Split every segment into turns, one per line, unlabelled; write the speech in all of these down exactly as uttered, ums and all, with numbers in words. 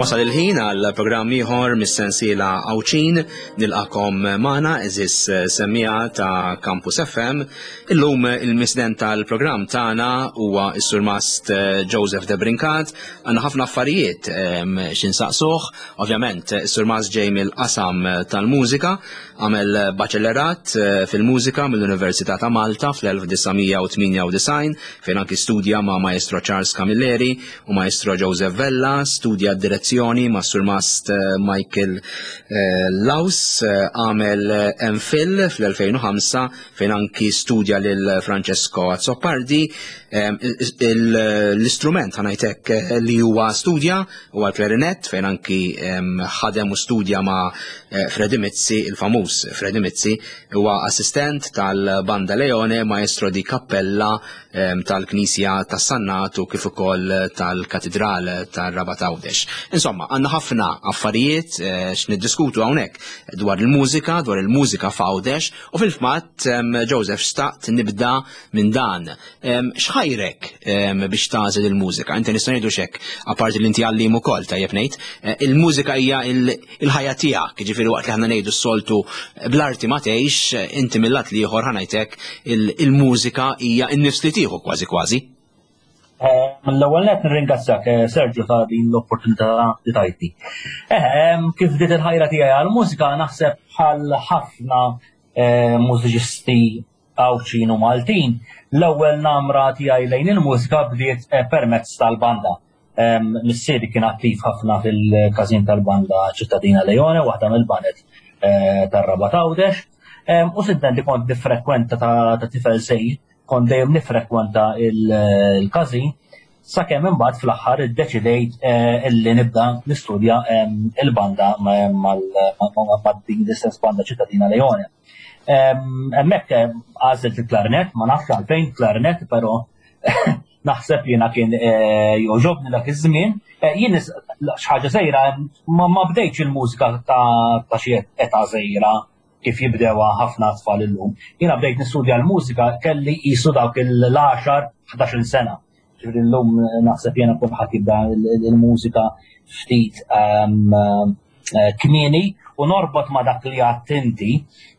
Wasal il-ħin għal programm ieħor mis-sensiela Awċin nilqakom magħna eżis semmija ta' Campus F M. Illum il-misden tal-programm tagħna huwa s-Sur Mast Joseph De Brincat. Għandna ħafna affarijiet x'insaqsuh. Ovvjament is-Sur Mast ġej mill-qasam tal-mużika, għamel baċellerat fil-mużika mill-Università ta' Malta fl-elf tisa' tminja u design fejn anki studja ma' Maestro Charles Camilleri u Maestro Joseph Vella, studja d-direzzjoni ma' Sur Mast Michael Laus, għamel M Phil fl-elfejn u ħamsa fejn anki studja lil Francesco Azzopardi. L-istrument ħanajtek li huwa studja huwa l-klarinet fejn anki ħadem u studja ma' Freddy Mizzi, il-famuż Freddy Mizzi, huwa assistent tal-Banda Leone, maestro di kappella tal-Knisja tas-Sannatu kif ukoll tal-Katedral tar-Rabat Għawdex. Insomma, għandna ħafna affarijiet x'niddiskutu hawnhekk dwar il-mużika, dwar il-mużika f'Għawdex u fil-fatt Joseph staqt nibda minn dan. X'ħajrek biex tagħżel il-mużika? Inti nista' ngħidu x'hekk, apparti li inti għallim ukoll tajjeb ngħid, il-mużika hija il-ħajja tiegħek, jiġifieri waqt li aħna ngħidu s-soltu bl-arti ma tgħix, inti mill-lat li ieħor ħanajtek il-mużika hija n-nifs li tieħu kważi kważi.
Mill-ewwel nett nirringrazzjak Sergio ta' din l-opportunità li tajtni. Kif bdiet il-ħajra tiegħi għall-mużika naħseb bħal ħafna mużiċisti Awċin u Maltin, l-ewwel namra tiegħi lejn il-mużika bdiet permezz tal-banda. Missieri kien attiv ħafna fil-każin tal-banda Ċittadina Leone, waħda mill-banet tar-Rabat Għawdex, u siddendi kont nifrekwenta ta' tifel żgħir, kont dejjem nifrekwenta il-każin, sakemm imbagħad fl-aħħar iddeċidejt illi nibda nistudja il-banda ma' din l-istess banda Ċittadina Leone. Hemmhekk għażilt il-klarinet, ma nafx għalfejn klarinet, però naħseb jiena kien jogħġobni dak iż-żmien. Jien xi ħaġa żgħira ma bdejtx il-mużika ta' xi età żgħira kif jibdewha ħafna tfal illum. Jiena bdejt nistudja l-mużika kelli qisu dawk il-għaxar ħdax-il sena. Ġifieri llum naħseb jiena kulħadd jibda l-mużika ftit kmieni u norbot ma' dak li għadt inti.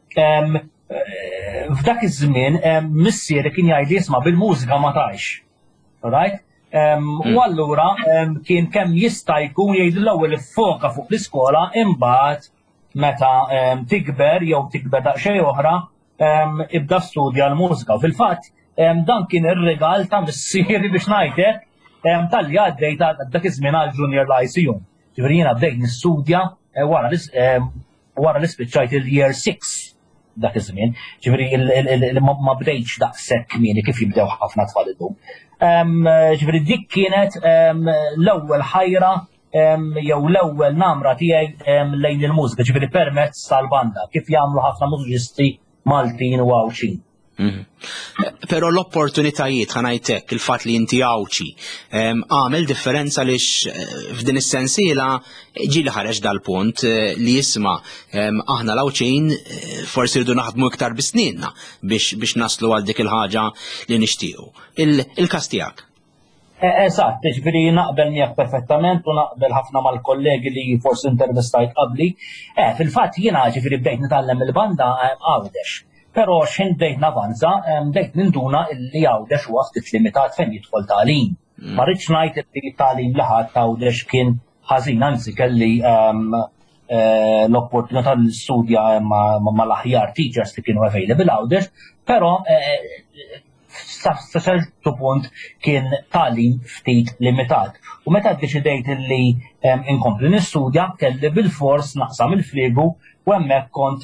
F'dak iż-żmien missieri kien jgħid jisma' bil-mużika ma tgħix. Right? U allura kien kemm jista' jkun jgħid l-ewwel iffoka fuq l-iskola imbagħad meta tikber jew tikber daqsxejn oħra ibda studja l-mużika. Fil-fatt dan kien ir-regal ta' missieri biex ngħidlek tal-li għaddejt dak iż-żmien għal Junior Lyceum. Ġifieri jiena bdejt nistudja wara li spiċċajt il-year six dak iż-żmien. Ġifieri ma bdejtx daqshekk kmieni kif jibdew ħafna tfal illum. Ġifieri dik kienet l-ewwel ħajra jew l-ewwel namra tiegħi lejn il-mużika, ġifieri permezz tal-banda, kif jagħmlu ħafna mużiċisti Maltin u Awċin.
Però l-opportunitajiet ħanajtek il-fatt li inti Awċi għamel differenza għaliex f'din is-sensiela ġieli ħareġ dal-punt li jisma' aħna l-Awċin forsi rridu naħdmu iktar bisnienna biex naslu għal dik il-ħaġa li nixtiequ. Il-każ tiegħek.
Eżatt, ġifieri naqbel miegħek perfettament u naqbel ħafna mal-kollegi li forsi intervistajt qabli. Fil-fatt jiena ġifieri bdejt nitgħallem il-banda Għawdex. Però x'in bdejt navanza, bdejt ninduna li Għawdex huwa ftit limitat fejn jidħol tagħlim. Ma rridx ngħid li tagħlim laħat Għawdex kien ħażin, anzi kelli l-opportunità li studja mal-aħjar teachers li kienu available Għawdex, però sa ċertu punt kien tagħlim ftit limitat. U meta ddeċidejt li inkompli nistudja kelli bil-fors naqsam il-fliegu u hemmhekk kont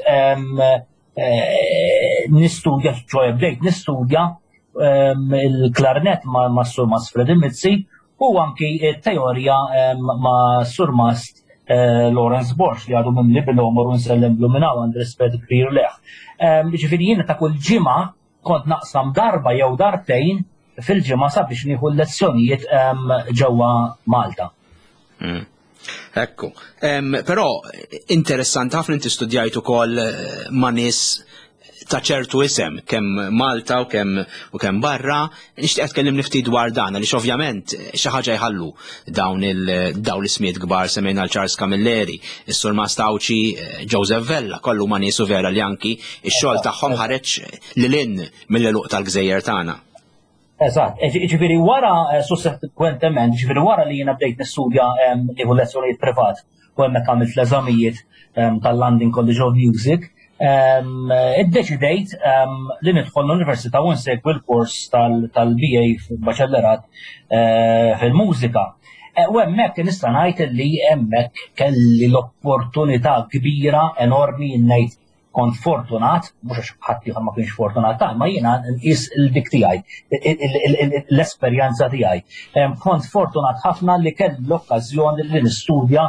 nistudja ġoja bdejt nistudja il-klarinet ma' Sur Mast Freddy Mizzi u anki teorija ma' Sur Mast Lawrence Borsch li għadu minn li bil-omor u nsellem bluminaw għand rispett kbir leħ. Ġifieri jiena ta' kull ġimgħa kont naqsam darba jew darbtejn fil-ġimgħa sabiex nieħu l-lezzjonijiet ġewwa Malta.
Ekku. Però interessanti ħafna inti studjajt ukoll ma' nies ta' ċertu isem kemm Malta u kemm u kemm barra, nixtieq tkellimni ftit dwar dan għaliex ovvjament xi ħaġa jħallu dawn il dawn l-ismijiet kbar semmejna l-Charles Camilleri, is-Sur Mastawċi, Joseph Vella, kollu ma niesu vera li anki x-xogħol tagħhom ħareġ lil mill-eluq tal-Gżejjer tagħna.
Eżatt, ġifieri wara sussekwentament, ġifieri wara li jiena bdejt nistudja nieħu lezzjonijiet privat u hemmhekk għamilt l-eżamijiet tal-London College of Music. Iddeċidejt li nidħol l-Università u nsegwi l-kors tal-B A f'Baċellerat fil-mużika. U hemmhekk nista' ngħid li hemmhekk kelli l-opportunità kbira, enormi, ngħid kont fortunat, mhux għax ħadd ieħor ma kienx fortunat, ma jiena nqis il-dik tiegħi, l-esperjenza tiegħi. Kont fortunat ħafna li kelli l-okkażjoni li nistudja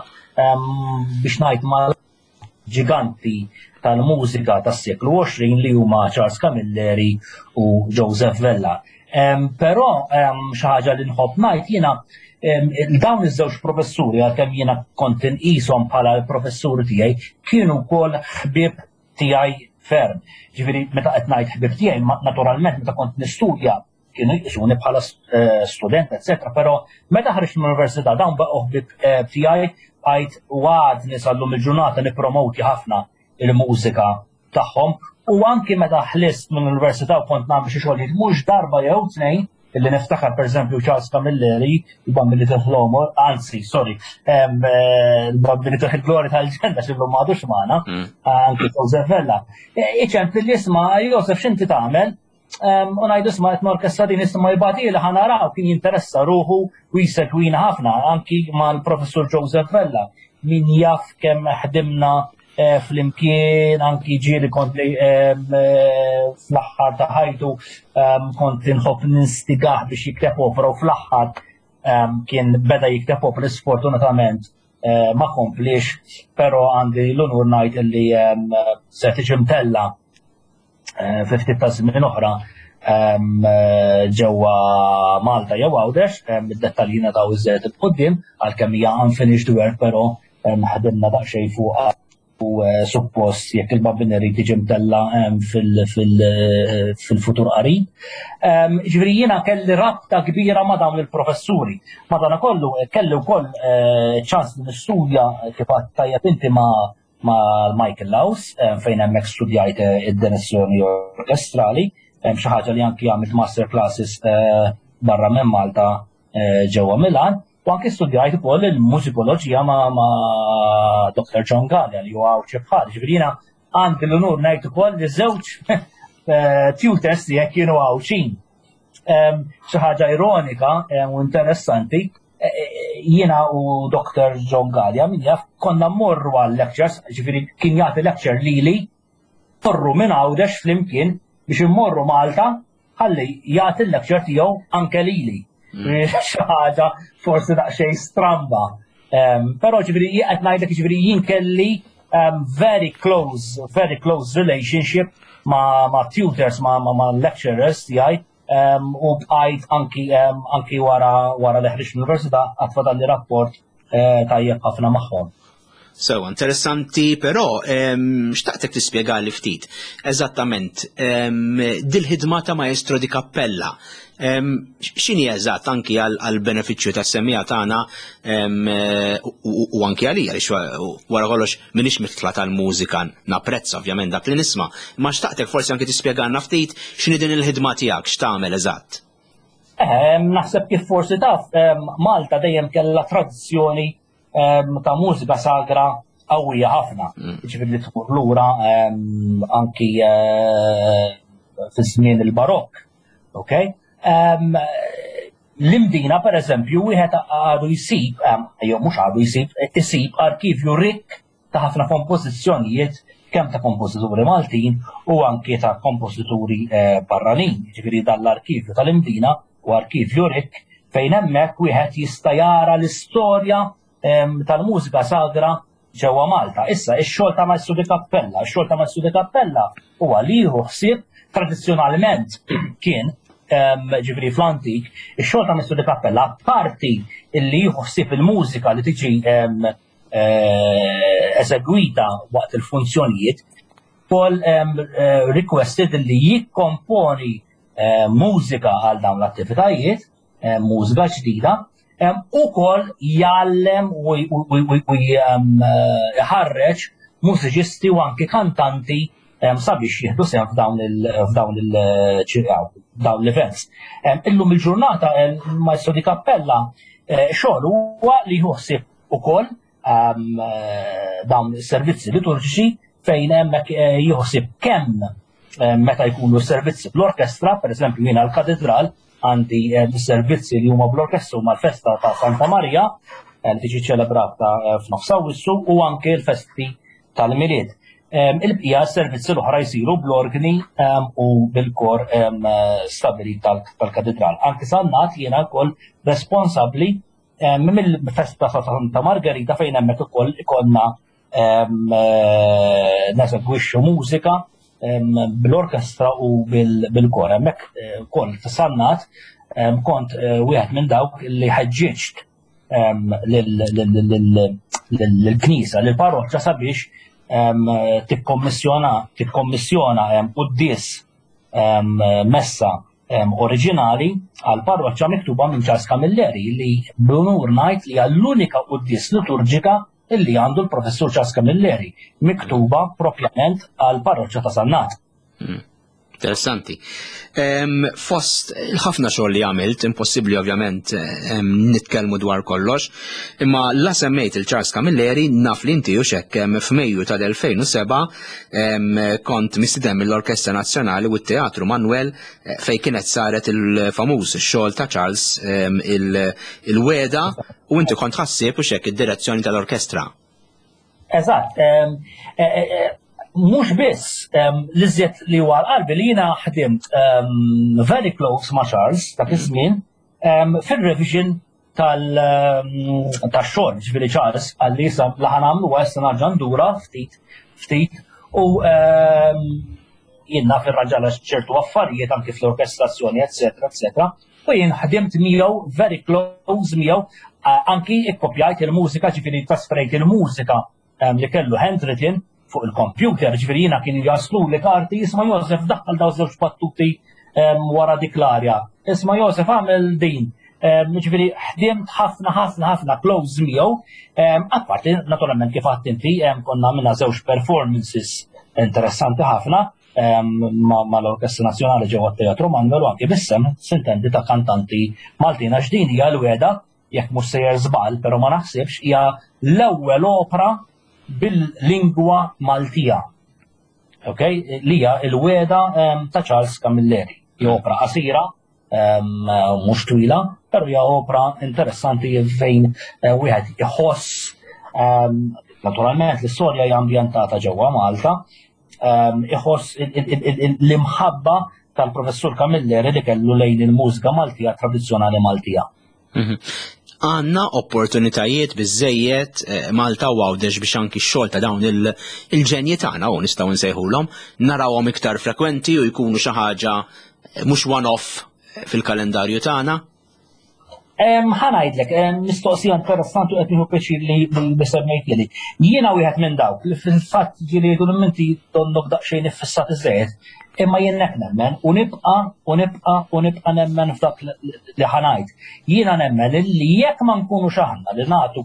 biex ngħid ma' ġiganti tal-mużika tas-seklu għoxrin li huma Charles Camilleri u Joseph Vella. Però xi ħaġa li nħobb ngħid jiena dawn iż-żewġ professuri għalkemm jiena kont inqishom bħala l-professuri tiegħi kienu wkoll ħbieb tiegħi ferm. Ġifieri meta qed ngħid ħbieb tiegħi naturalment meta kont nistudja kienu jqisuni bħala student, eccetera, però meta ħriġt mill-università dawn baqgħu ħbieb tiegħi għajt għad nisallum il-ġurnata nipromoti ħafna il-mużika tagħhom u anki meta ħlist minn l-università u kont nagħmel xi xogħol mhux darba jew tnejn illi niftakar pereżempju Charles Camilleri, il-Bambini tal-Ħlomo, anzi, sorry, il-Bambini tal-Glori tal-Ġenda xillum m'għadux magħna, anki Joseph Vella. Iċempli li isma' Joseph x'inti tagħmel? U ngħidu isma' qed norkestra din isma' jibgħatili ħanaraw kien jinteressa ruħu u jsegwina ħafna anki mal-Professur Joseph Vella. Min jaf kemm ħdimna fl-imkien anki ġieli kont li fl-aħħar ta' ħajtu kont inħobb ninstigah biex jikteb opera u fl-aħħar kien beda jikteb opera sfortunatament ma komplix, però għandi l-unur ngħid illi se tiġi mtella fi ftit ta' żmien oħra ġewwa Malta jew Għawdex, id-dettalji nagħtaw iżżejjed il-qudiem għalkemm hija unfinished work, però ħdimna daqsxejn fuqha u suppost jekk il-Bambineri tiġi mtella fil-futur qarib. Ġifieri jiena kelli rabta kbira ma' dawn il-professuri. Madankollu kelli wkoll ċans li nistudja kif tajjeb inti ma' Michael Laws fejn hemmhekk studjajt id-direzzjoni orkestrali, xi ħaġa li anki għamilt master classes barra minn Malta ġewwa Milan. U anke studjajt ukoll il-mużikoloġija ma' Doktor John Gallia li huwa ċibħad. Ġifieri jiena għandi l-unur ngħid ukoll li żewġ tutors tiegħek kienu għawċin. Xi ħaġa ironika u interessanti, jiena u Doktor John Gallia min jaf konna mmorru għal lectures, ġifieri kien jagħti lecture lili, morru minn Għawdex flimkien biex immorru Malta ħalli jagħti l-lecture tiegħu anke lili. Xi ħaġa forsi daqsxejn stramba. Però ġifieri qed ngħidlek ġifieri jien kelli very close, very close relationship ma' tutors, ma' lecturers tiegħi u bqajt anki wara li ħriġt mill-Università għatfadalli rapport tajjeb ħafna magħhom.
So, interessanti, però xtaqtek tispjegali ftit eżattament dil-ħidma ta' Maestro di Cappella. X'inhi eżatt anki għall-benefiċċju tas-semmija tagħna u anki għalija għaliex wara kollox m'iniex mitla tal-mużika napprezza ovvjament dak li nisma', imma xtaqtek forsi anki tispjegalna ftit x'inhi din il-ħidma tiegħek x'tagħmel eżatt.
Naħseb kif forsi taf Malta dejjem kellha tradizzjoni ta' mużika sagra qawwija ħafna. Ġifieri li tmur lura anki fis-żmien il-Barokk. Okay? L-imdina pereżempju wieħed għadu jsib, jew mhux għadu jsib, isib arkivju rik ta' ħafna kompożizzjonijiet kemm ta' kompożituri Maltin u anke ta' kompożituri barranin. Ġifieri dan l-arkivju tal-imdina u arkivju rik fejn hemmhekk wieħed jista' jara l-istorja tal-mużika sagra ġewwa Malta. Issa, ix-xogħol ta' Maestro di Cappella, ix-xogħol ta' Maestro di Cappella huwa li jieħu ħsieb tradizzjonalment kien ġifieri fl-antik, ix-xogħol ta' Maestro di Cappella parti li jieħu ħsieb il-mużika li tiġi eżegwita waqt il-funzjonijiet ukoll requested li jikkomponi mużika għal dawn l-attivitajiet, mużika ġdida, ukoll jgħallem u jħarreġ mużiċisti u anke kantanti sabiex jieħdu sehem f'dawn l-events. Illum il-ġurnata il-Maestro di Cappella xogħol huwa li jħossib ukoll dawn is-servizzi liturġiċi fejn hemmhekk jħossib kemm meta jkunu servizzi bl-orkestra, pereżempju jiena l-katedral għandi servizzi li huma bl-orkestra huma l-festa ta' Santa Marija li tiġi ċelebrata f'nofs Awwissu u anke l-festi tal-Milied. Il-bqija servizzi l-oħra jsiru bl-organi u bil-kor stabili tal-katedral. Anke sannat jiena wkoll responsabbli mill-festa ta' Santa Margherita fejn hemmhekk ukoll ikollna nesegwixxu mużika bl-orkestra u bil-kor. Hemmhekk ukoll sannat kont wieħed minn dawk li ħeġġiġt lill-Knisja, lill-parroċċa sabiex tikkommissjona qudies messa oriġinali għal parroċċa miktuba minn Charles Camilleri li b'unur ngħid li hija l-unika qudies liturġika illi għandu l-professur Charles Camilleri miktuba propjament għal parroċċa ta' Sannat.
Interessanti. Fost il-ħafna xogħol li għamilt, impossibbli ovvjament nitkellmu dwar kollox, imma la semmejt il-Charles Camilleri naf li inti u xekk f'Mejju tal-elfejn u seba' kont mistiedem mill-Orkestra Nazzjonali u t-Teatru Manuel fejn kienet saret il-famuż xogħol ta' Charles il-weda u inti kont ħassib u xekk id-direzzjoni tal-orkestra.
Eżatt. Mhux biss l-iżjed li huwa l-qalbi li jiena ħdimt very close ma' Charles dak iż-żmien fir-revision tax-xogħol ġifieri Charles għalli issa li ħanagħmlu huwa issa narġa' ndura ftit ftit u jien naf irranġala ċertu affarijiet anke fl-orkestrazzjoni eċetera eċetera u jien ħdimt miegħu very close miegħu anki ikkopjajt il-mużika ġifieri trasferejt il-mużika li kellu handwritten fuq il-computer, ġifieri jiena kien jaslu li karti isma' Josef daħħal daw żewġ battuti wara dik l-arja. Isma' Josef għamel din. Ġifieri ħdimt ħafna ħafna ħafna close miegħu. Apparti naturalment kif għadt inti konna minna żewġ performances interessanti ħafna mal-Orkestra Nazzjonali ġewwa t-Teatru Manuel u anke bis-sem sintendi ta' kantanti Maltin għax din hija l-weda jekk mhux sejjer żball, però ma naħsibx hija l-ewwel opra bil-lingwa Maltija. Okay? Li hija l-weda ta' Charles Camilleri. Hija opra qasira, mhux twila, però hija opra interessanti fejn wieħed iħoss naturalment l-istorja hija ambjentata ġewwa Malta, iħoss l-imħabba tal-professur Camilleri li kellu lejn il-mużika Maltija tradizzjonali Maltija.
Għanna opportunitajiet biżżejjed Malta u għawdex biex anki x-xogħol ta' dawn il-ġenji tagħna u nistgħu nsejħulhom narawhom iktar frekwenti u jkunu xi ħaġa mhux one-off fil-kalendarju tagħna?
Ħanajdlek, mistoqsija interessanti u qed nieħu pjaċir li semmejtli. Jiena wieħed minn dawk li fil-fatt ġieli jgħidu minti donnok daqsxejn iffissat iżejjed, imma jien hekk nemmen u nibqa' u nibqa' u nibqa' nemmen f'dak li ħanajd. Jiena nemmen li jekk ma nkunux aħna li nagħtu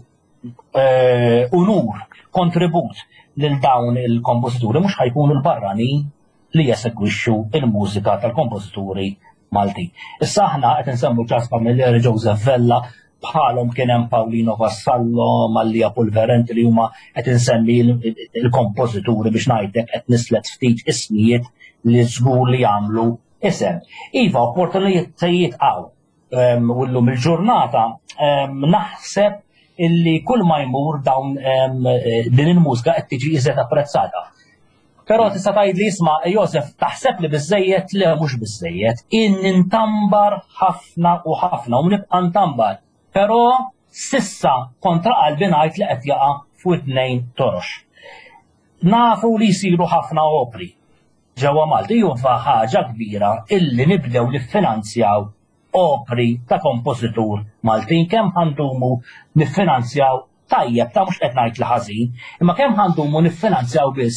unur, kontribut lil dawn il-kompożituri mhux ħajkunu l-barranin li jesegwixxu il-mużika tal-kompożituri Malti. Issa aħna qed insemmu Charles Camilleri, Joseph Vella, bħalhom kien hemm Paolino Vassallo, Mallia Pulverenti li huma qed insemmi l-kompożituri biex ngħidlek qed nislet ftit ismijiet li żgur li jagħmlu isem. Iva, opportunitajiet hawn u llum il-ġurnata naħseb illi kull ma jmur dawn din il-mużika qed tiġi iżjed apprezzata. Però tista' tgħidli isma' Josef taħseb li biżżejjed le mhux biżżejjed. In nintambar ħafna u ħafna u nibqa' ntambar. Però sissa kontra qalbi ngħid li qed jaqa' fuq it-tnejn torox. Nafu li jsiru ħafna opri ġewwa Malta juva ħaġa kbira illi nibdew niffinanzjaw opri ta' kompożitur Maltin kemm ħandumu niffinanzjaw tajjeb ta' mhux qed ngħid li ħażin, imma kemm ħandumu niffinanzjaw biss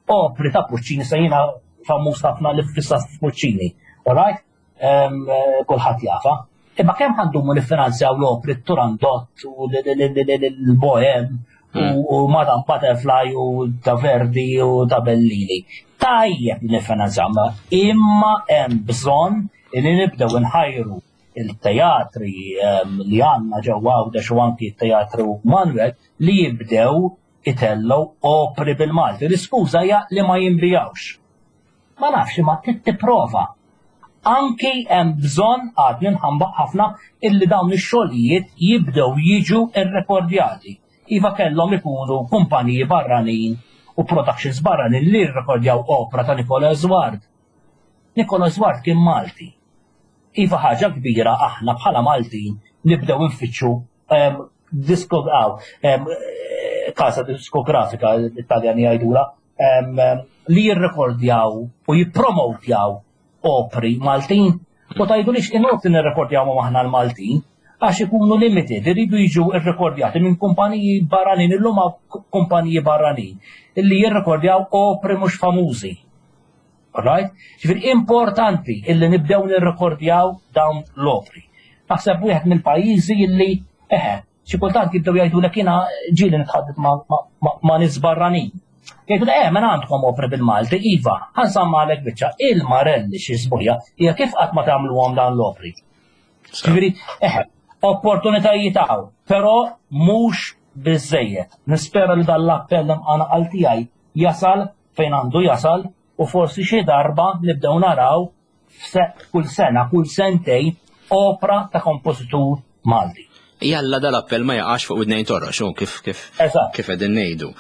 opri ta' Puccini sa jiena famuż ħafna li fissa Puccini, alright? Kulħadd jafa. Imma kemm ħandumu niffinanzjaw l-opri Turandot u l-Bohem u Madame Butterfly u ta' Verdi u ta' Bellini. Tajjeb niffinanzjaw, imma hemm bżonn li nibdew nħajru il-teatri li għandna ġewwa Għawdex u anki t-teatru Manuel li jibdew itellew opri bil-Malti. L-iskuża hija li ma jinbijawx. Ma nafx ma tipprova. Anki hemm bżonn għadni nħambaq ħafna illi dawn ix-xogħlijiet jibdew jiġu rrekordjati. Iva kellhom ikunu kumpaniji barranin u productions barranin li rrekordjaw opra ta' Nicola Zwart. Nicola Zwart kien Malti. Iva ħaġa kbira aħna bħala Maltin nibdew infittxu disko kasa diskografika l-Italjani jgħidula li jirrekordjaw u jippromotjaw opri Maltin u tgħidulix inqogħdu nirrekordjaw aħna l-Maltin għax ikunu limited, iridu jiġu rrekordjati minn kumpaniji barranin illum kumpaniji barranin illi jirrekordjaw opri mhux famużi. Right? Ġifieri importanti illi nibdew nirrekordjaw dawn l-opri. Naħseb wieħed mill-pajjiżi illi eħe xi kultant jibdew jgħidulek jiena ġieli nitħaddid ma' nies barranin. Jgħidu eh minn għandkom opri bil-Malti, iva, ħansamma għalek biċċa il-Marelli xi sbuħja hija kif qatt ma tagħmluhom dan l-opri. Ġifieri eħe, opportunitajiet hawn, però mhux biżżejjed. Nispera li dan l-appell għana qal tiegħi jasal fejn għandu jasal u forsi xi darba nibdew naraw kull sena, kull sentejn opra ta' kompożitur Malti.
Jalla dal-appell ma jaqax fuq id-nejn torra, xo kif kif kif qegħdin ngħidu.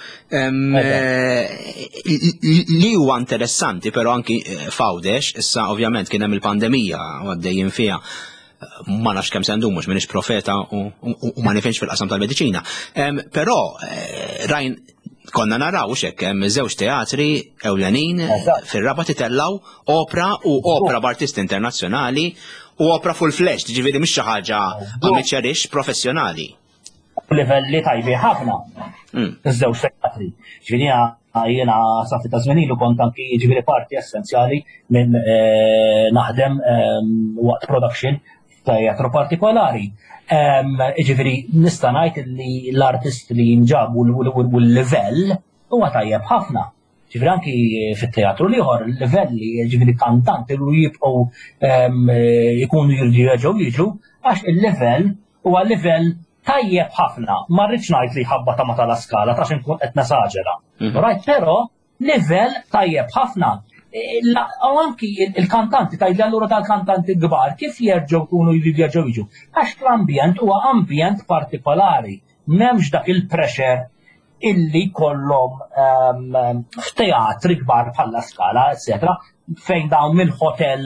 Li huwa interessanti però anki f'Għawdex, issa ovvjament kien hemm il-pandemija għaddejjin fiha ma nafx kemm se ndumux m'iniex profeta u ma nifhimx fil-qasam tal-mediċina. Però rajn konna naraw hekk hemm żewġ teatri ewlenin fir-Rabat itellaw opra u opra b'artisti internazzjonali u opra full flesh, ġifieri mhix xi ħaġa amateurix professjonali.
Livelli tajbi ħafna. Iż-żewġ teatri. Ġifieri jiena sa fi ta' żmien ilu kont anki ġifieri parti essenzjali minn naħdem waqt production teatru partikolari. Ġifieri nista' ngħid li l-artisti li jinġabu u l-livell huwa tajjeb ħafna. Ġifieri anki fit-teatru ieħor il-livelli, ġifieri kantanti li jibqgħu jkunu jirġgħu jiġu għax il-livell huwa livell tajjeb ħafna. Ma rridx ngħid li ħabba ta' ma tal-skala ta' inkun qed nesaġera. Right, però livell tajjeb ħafna. U anki il-kantanti tgħidli allura tal-kantanti kbar kif jerġgħu jkunu jerġgħu jiġu. Għax l-ambjent huwa ambjent partikolari. M'hemmx dak il-pressure illi kollhom f'teatri kbar bħala Skala, eccetera, fejn dawn mill-hotel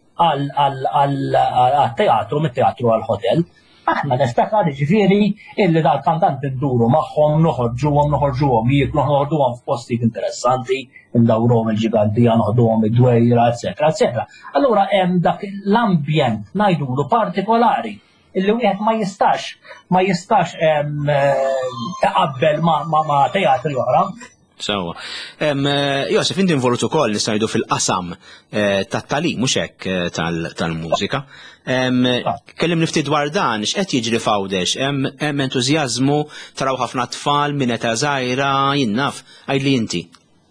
għal-teatru, mit-teatru għal-hotel. Aħna niftakar ġifieri illi dal-kantanti nduru magħhom noħorġuhom noħorġuhom jieklu noħorġuhom f'postijiet interessanti, ndawruhom il-ġigantija, noħduhom id-dwejra, eccetera, eccetera. Allura hemm dak l-ambjent ngħidulu partikolari illi wieħed ma jistax ma jistax taqabbel ma' teatri oħra.
Sewa. Josef, inti involut ukoll nista' ngħidu fil-qasam tat-tagħlim mhux hekk tal-mużika. Kellimni ftit dwar dan, x'qed jiġri f'Għawdex, hemm entużjażmu taraw ħafna tfal minn età żgħira jinnaf, għidli inti.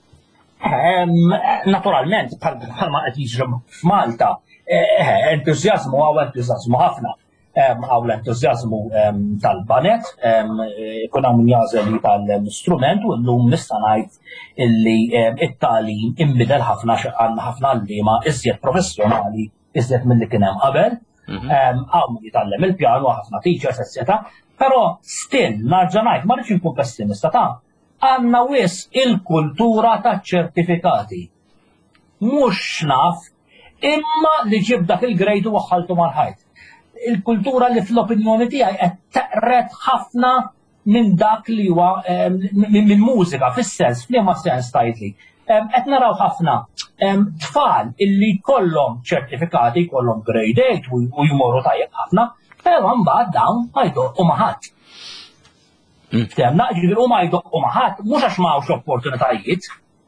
Naturalment, bħalma qed jiġri f'Malta, entużjażmu għaw entużjażmu ħafna. Għaw l-entużjażmu tal-banet, kun hawn jażel tal-istrument u llum nista' ngħid illi it-tagħlim inbidel ħafna għandna ħafna għalliema iżjed professjonali iżjed milli kien hemm qabel. Hawn jitgħallem il-pjanu ħafna teachers, eccetera. Però still narġa' ngħid ma rridx inkun pessimista ta' għandna wis il-kultura taċ-ċertifikati. Mhux naf imma li ġib dak il-grejdu waħħaltu mal-ħajt. Il-kultura li fl-opinjoni tiegħi qed teqret ħafna minn dak li huwa minn mużika fis-sens, f'liema sens tgħidli. Qed naraw ħafna tfal illi jkollhom ċertifikati, jkollhom grade eight u jmorru tajjeb ħafna, però mbagħad dawn ma jdoqqu ma' ħadd. Ftemna, ġifieri huma jdoqqu ma' ħadd mhux għax m'hawnx opportunitajiet,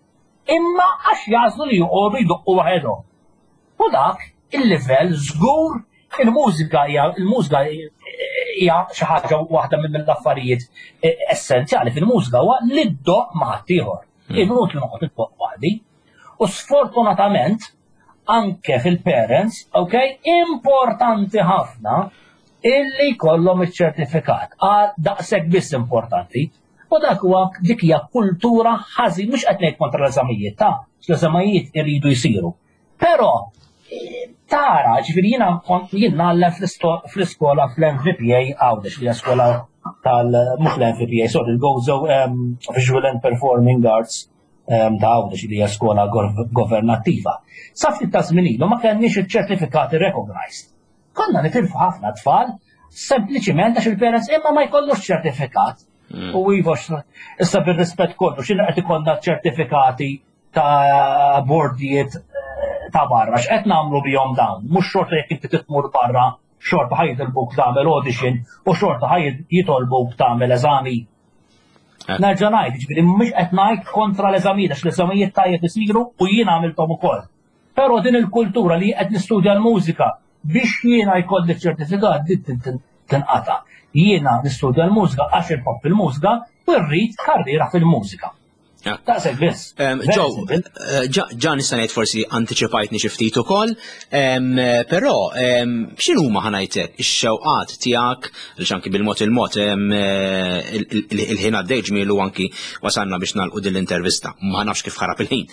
imma għax jażlu li joqogħdu jdoqqu waħedhom. U dak il-livell żgur il-mużika hija il-mużika hija xi ħaġa waħda mill-affarijiet essenzjali fil-mużika huwa li ddoq ma' ħaddieħor. Inut li noqgħod niddoq waħdi. U sfortunatament anke fil-parents, ok, importanti ħafna illi jkollhom iċ-ċertifikat. Għal daqshekk biss importanti. U dak huwa dik hija kultura ħażin mhux qed ngħid kontra l-eżamijiet ta' l-eżamijiet iridu jsiru. Però tara, ġifieri jiena jien nagħllem fl-iskola fl-M V P A Għawdex li hija skola tal mhux l-M V P A, sorry, il-Gozo Visual and Performing Arts ta' Għawdex li hija skola governattiva. Sa ftit ta' żmien ilu ma kenniex iċ-ċertifikati recognized. Konna nitilfu ħafna tfal sempliċiment għax il-parents imma ma jkollux ċertifikat. U jivox, issa bil-rispett kollu, xinna qed ikollna ċertifikati ta' bordijiet ta' barra, x'qed nagħmlu bihom dawn, mhux xorta jekk inti titmur barra, xorta ħajdilbuk tagħmel audition u xorta ħajd jitolbuk tagħmel eżami. Nerġa' ngħid, ġifieri mhux qed ngħid kontra l-eżamijiet għax l-eżamijiet tajjeb isiru u jien għamilthom ukoll. Però din il-kultura li qed nistudja l-mużika biex jiena jkolli ċertifikat tinqata'. Jiena nistudja l-mużika għax il-pop il-mużika u rrid karriera fil-mużika. Taqseg biss.
Joe, ġa nista' ngħid forsi antiċipajtni xi ftit ukoll, però x'inhuma ħanajtek ix-xewqat tiegħek li anki bil-mod il-mod il-ħin għaddej ġmielu anki wasalna biex nagħlqu din l-intervista, ma nafx kif ħarab il-ħin.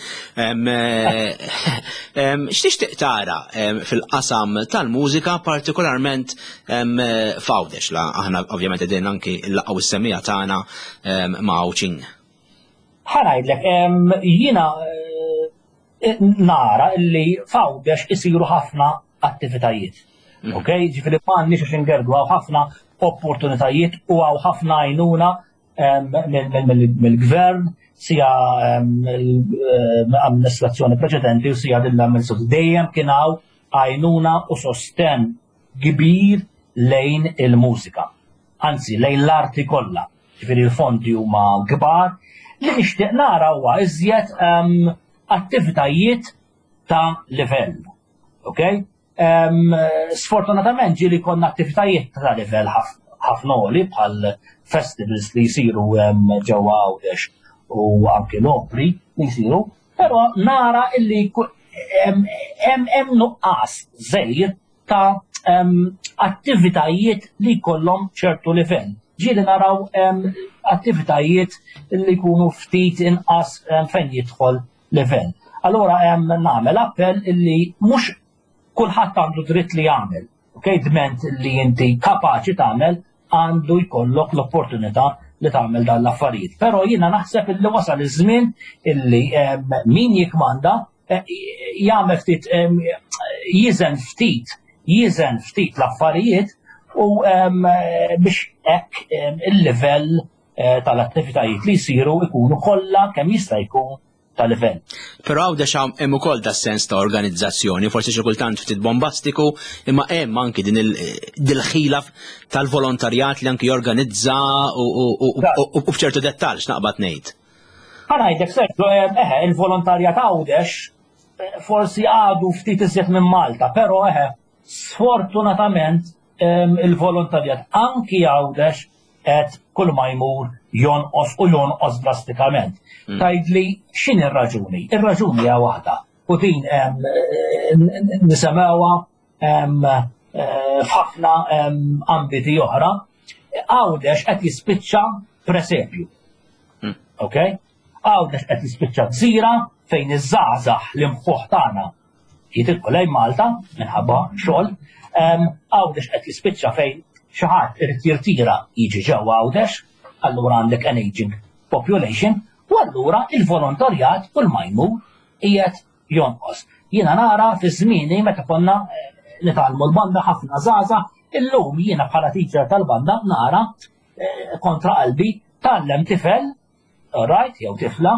X'tixtieq tara fil-qasam tal-mużika partikolarment f'Għawdex la aħna ovvjament qegħdin anki nlaqgħu is-semmija tagħna ma' Awċin.
ħanajdlek, jiena nara li f'Għawdex isiru ħafna attivitajiet. Ok, ġifieri m'għandniex għax ingerdu għaw ħafna opportunitajiet u għaw ħafna għajnuna mill-gvern, sija amministrazzjoni preċedenti u sija dil-amministrazzjoni. Dejjem kien hawn għajnuna u sosten kbir lejn il-mużika. Anzi, lejn l-arti kollha. Ġifieri l-fondi huma kbar. Li nixtieq nara huwa iżjed attivitajiet ta' livell. Okay? Sfortunatament ġieli konna attivitajiet ta' livell ħafna għoli bħal festivals li jsiru ġewwa Għawdex u anke l-opri li jsiru, però nara illi hemm nuqqas żgħir ta' attivitajiet li jkollhom ċertu livell. Ġieli naraw attivitajiet li jkunu ftit inqas fejn jidħol livell. Allura nagħmel appell illi mhux kulħadd għandu dritt li jagħmel. Okay, dment li inti kapaċi tagħmel għandu jkollok l-opportunità li tagħmel dan l-affarijiet. Però jiena naħseb illi wasal iż-żmien illi min jikmanda jagħmel ftit jiżen ftit jiżen ftit l-affarijiet u biex hekk il-livell tal-attivitajiet li jsiru jkunu kollha kemm jista' jkun tal-livell.
Però Għawdex hemm ukoll da sens ta' organizzazzjoni, forsi xi kultant ftit bombastiku, imma hemm anki din il-ħila tal-volontarjat li anki jorganizza u b'ċertu dettall x'naqbad ngħid.
Ħanajdek sertu, eħe, il-volontarjat Għawdex forsi għadu ftit iżjed minn Malta, però eħe, sfortunatament il-volontarjat anki Għawdex qed kull ma jmur jonqos u jonqos drastikament. Tgħidli x'inhi r-raġuni? Ir-raġuni hija waħda u din nisemgħuha f'ħafna ambiti oħra. Għawdex qed jispiċċa presepju. Okay? Għawdex qed jispiċċa gżira fejn iż-żgħażagħ li mħuħ tagħna jitilqu lejn Malta minħabba xogħol. Għawdex qed jispiċċa fejn xi ħadd irid jirtira jiġi ġewwa Għawdex, allura għandek an aging population, u allura il-volontarjat kull ma jmur qiegħed jonqos. Jiena nara fi żmieni meta konna nitgħallmu l-banda ħafna żgħażagħ, illum jiena bħala teacher tal-banda nara kontra qalbi tgħallem tifel, right, jew tifla,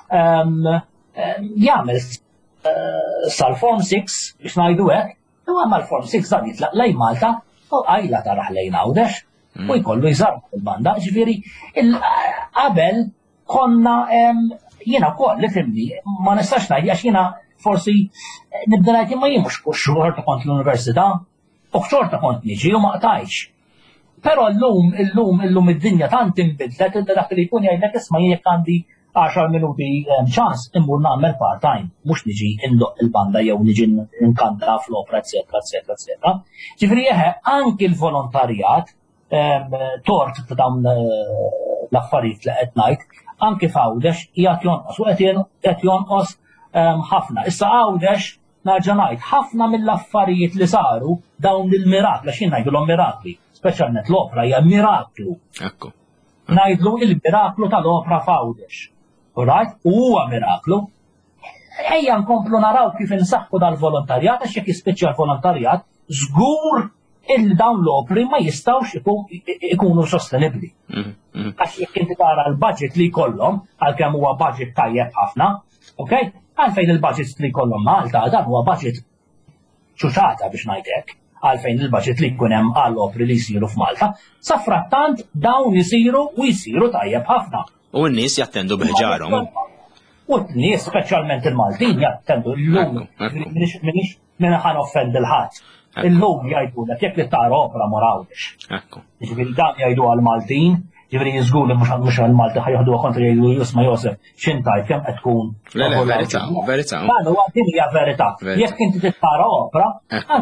jagħmel sal-form six biex ngħidu hekk, u għamal form six dan jitlaq lejn Malta u għajla taraħ lejn Għawdex u jkollu jżarb il-banda. Ġifieri qabel konna jiena wkoll li fimni ma nistax ngħid għax jiena forsi nibda ngħid ma jien mhux xorta kont l-università u xorta kont niġi u ma qtajx. Però llum illum illum id-dinja tant inbidlet illa dak li jkun jgħidlek isma' jien jekk għandi għaxar minuti ċans immur nagħmel part-time, mhux niġi indoq il-banda jew niġi nkanta fl-opera, eċetera, eċetera, eċetera. Ġifieri eħe anki l-volontarjat tort ta' dawn l-affarijiet li qed ngħid, anki f'Għawdex qiegħed jonqos u qed jonqos ħafna. Issa Għawdex narġa' ngħid ħafna mill-affarijiet li saru dawn il-mirakli, għax jien ngħidulhom mirakli, speċjalment l-opera hija miraklu.
Ekku.
Ngħidlu il-miraklu tal-opera f'Għawdex. Right? U huwa miraklu. Ejja nkomplu naraw kif insaħħu dal-volontarjat għax jekk jispiċċa l-volontarjat, żgur il-dawn l-opri ma jistawx ikunu sostenibbli. Għax jekk inti tara l-budget li jkollhom, għalkemm huwa budget tajjeb ħafna, ok? Għalfejn il-budget li jkollhom Malta dan huwa budget ċuċata biex ngħidlek, għalfejn il-budget li jkun hemm għall-opri li jsiru f'Malta, sa frattant dawn isiru u jsiru tajjeb ħafna.
U n-nies jattendu biħġarhom.
U n-nies, speċjalment il-Maltin, jattendu l-lum, minix minna ħan offend il-ħadd. Il-lum jgħidulek jekk li tara opera morawx. Ġifieri dan jgħidu għal-Maltin, ġifieri jiżgur li mhux għal-Malti ħajħduha kontra jgħidu jisma' Josef x'intajt kemm qed tkun.
Le le verità, verità.
Dan huwa din hija verità. Jekk inti tittara opera,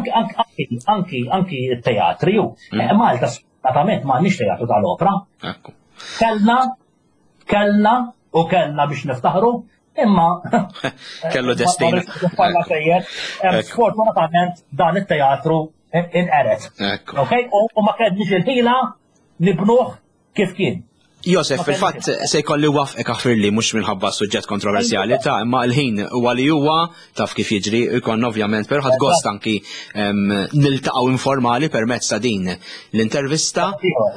anki anki t-teatri ju. Malta sfortunatament m'għandniex teatru tal-opera. Kellna kellna u kellna biex niftaħru, imma
kellu destin.
Sfortunatament dan it-teatru inqeret. U ma kellniex il-ħila nibnuh kif kien.
Josef, fil-fatt se jkolli wafqek aħfirli mhux minħabba suġġett kontroversjali ta' imma l-ħin huwa li huwa taf kif jiġri jkollna ovvjament però ħadd gost anki niltaqgħu informali permezz ta' din l-intervista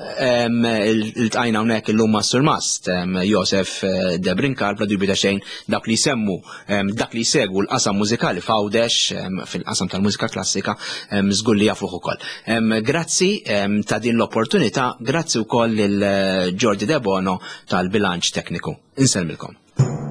iltqajna hawnhekk illum ma' Sur Mast Josef Debrinkar bla dubju ta' xejn dak li jsemmu dak li jsegwu l-qasam mużikali f'Għawdex fil-qasam tal-mużika klassika żgur li jafuh ukoll. Grazzi ta' din l-opportunità, grazzi wkoll lil Jordi De Bono tal-bilanċ tekniku. Insellmilkom.